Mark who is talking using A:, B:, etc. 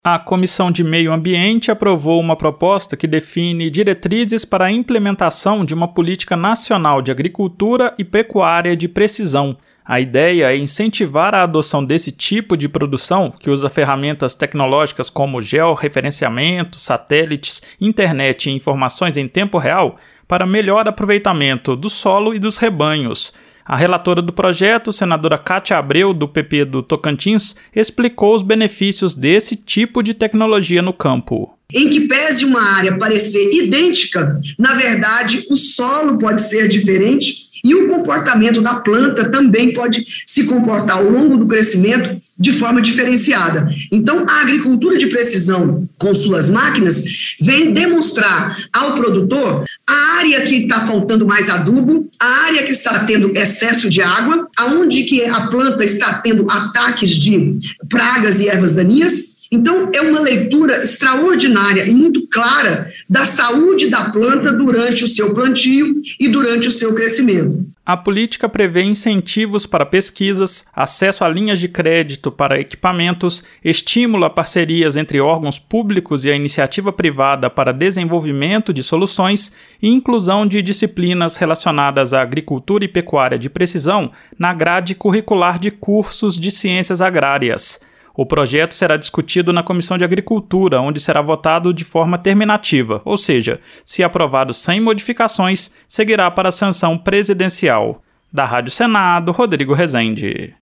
A: A Comissão de Meio Ambiente aprovou uma proposta que define diretrizes para a implementação de uma política nacional de agricultura e pecuária de precisão. A ideia é incentivar a adoção desse tipo de produção, que usa ferramentas tecnológicas como georreferenciamento, satélites, internet e informações em tempo real, para melhor aproveitamento do solo e dos rebanhos. A relatora do projeto, senadora Cátia Abreu, do PP do Tocantins, explicou os benefícios desse tipo de tecnologia no campo.
B: Em que pese uma área parecer idêntica, na verdade, o solo pode ser diferente e o comportamento da planta também pode se comportar ao longo do crescimento de forma diferenciada. Então, a agricultura de precisão, com suas máquinas, vem demonstrar ao produtor a área que está faltando mais adubo, a área que está tendo excesso de água, aonde que a planta está tendo ataques de pragas e ervas daninhas. Então, é uma leitura extraordinária e muito clara da saúde da planta durante o seu plantio e durante o seu crescimento.
A: A política prevê incentivos para pesquisas, acesso a linhas de crédito para equipamentos, estímulo a parcerias entre órgãos públicos e a iniciativa privada para desenvolvimento de soluções e inclusão de disciplinas relacionadas à agricultura e pecuária de precisão na grade curricular de cursos de ciências agrárias. O projeto será discutido na Comissão de Agricultura, onde será votado de forma terminativa, ou seja, se aprovado sem modificações, seguirá para a sanção presidencial. Da Rádio Senado, Rodrigo Rezende.